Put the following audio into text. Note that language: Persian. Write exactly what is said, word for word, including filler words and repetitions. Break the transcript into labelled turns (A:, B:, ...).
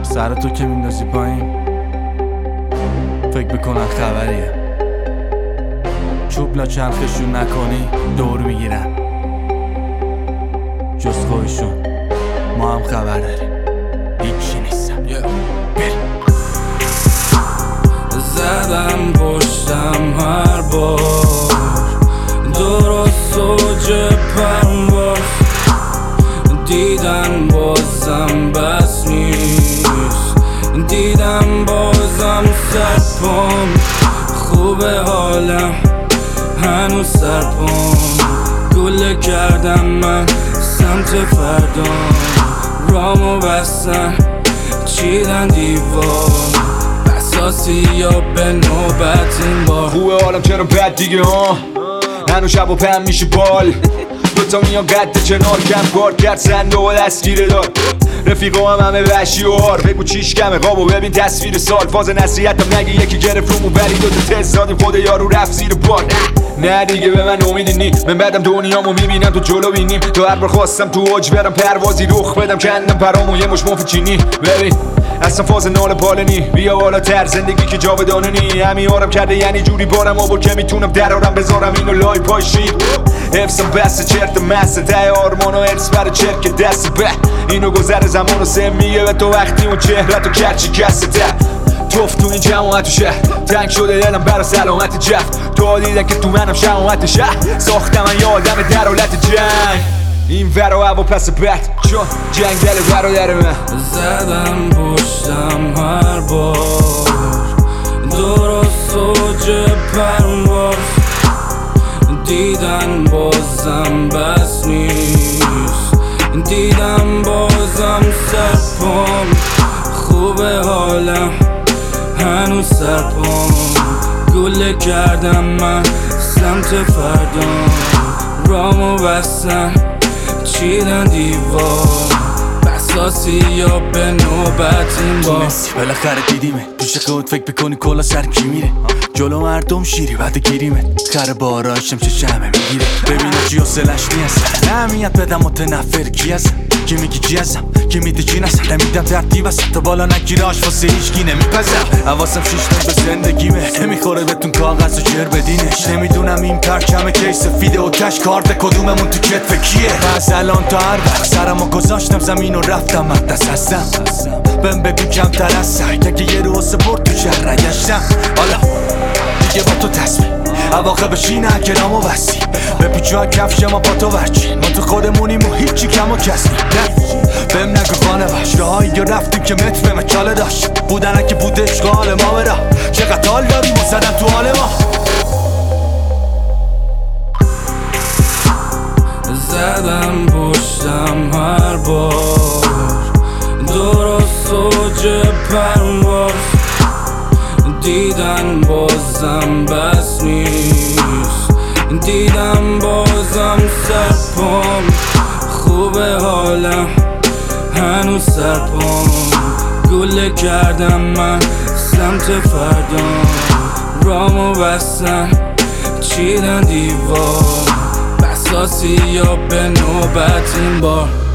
A: سر تو که میندازی پایین فکر بکنن خبریه، چوب لا چرخشون نکنی دور میگیرن، جز خودشون ما هم خبر داریم هیچی نیستم.
B: زدم پشتم هر بار درست اوج پرواز، دیدن بازم بس نیست، دیدم بازم سرپام، خوبه حالم هنوز سرپام، گله کردم من سمت فردام، رامو بستن چیدن دیوار، بساسی یا به نوبت این بار.
C: خوبه حالم چرا بد دیگه ها، هنو شب و پم میشه بال، دوتا میان قد کنار کم کار کرد سنده و دستگیره دار، رفیقا هم همه وحشی و هار، بگو چیش کمه قابو ببین تصویر سال، فاز نصیحتم نگی یکی گرفت رومو ولی دوتا تست دادیم خود یارو رفت زیر بار. نه دیگه به من امیدی نی، من بعدم دنیامو میبینم تو جلو بینیم، تو هر بار خواستم تو اوج برم پروازی رخ بدم کندم پرامو یه مش مفت چینی، ببین اصلا فاز نال پالنی، بیا بالا تر زندگی که جاودانه نی، همین آرم کرده یعنی جوری بارم آبور که میتونم درارم بذارم اینو لای پای شیر، حفظم بسته چرت مسته ته آرمان و ارس بر چرک دست به اینو گذر زمان و سه میگه به تو وقتی اون چهرت و کرچی کسته ته توف تو این جماعت و شهر، تنگ شده دلم برا سلامت جفت، تو دیدن که تو منم شماعت شهر، ساختم من یه آدم در حالت جنگ، این ورا هوا پس بد چون جنگل برادر من.
B: زدم پشتم هر بار درست اوج پرواز، دیدن بازم بس نیست، دیدم بازم سرپام، خوبه حالم هنوز سرپام، گله کردم من سمت فردام، رامو بستن چیدن دیوار، بساسی یا به نوبت این بار.
A: بالاخره دیدیمه دوش خود فکر بکنی کلا سر کی میره، جلو مردم شیری بعد گیریمه، خر بارایشم چه شمه میگیره، ببینه چی حسلش نیست، نمیاد بدم متنفر کی هستم، کی میگی چی هستم، کی میده چی نستم، نمیدم ترتیب هستم تا بالا نگیره آش واسه هیچکی نمیپزم، حواسم شیشتن به زندگیمه، نمیخوره بهتون کاغذ و جر بدینش، نمیدونم این پرچم کیس فیده و کش کارت کدوممون تو کتف کیه، از الان تا هر وقت سرمو گذاشتم زمین و رفتم مقدس هستم، بهم بگو کمتر از سر که یه رو واسه برد تو شهر رگشتم، حالا دیگه با تو تصمیم عواقب شینه کرامو بستی، به پیچو کفش ما با تو ورچی، ما تو خودمونیم و هیچی کم و کسی نه بهم نگو خانه وش، راهایی یا رفتیم که متر به مچاله داشت، بودنه که بود اشغال ما برا، چقدر حال داریم و زدم تو حال ما.
B: زدم پشتم هر بار درست اوج پرواز، دیدن بازم بس نیست، دیدم بازم سرپام، خوبه حالم هنوز سرپام، گله کردم من سمت فردام، رامو بستن چیدن دیوار، بساسی یا به نوبت این بار.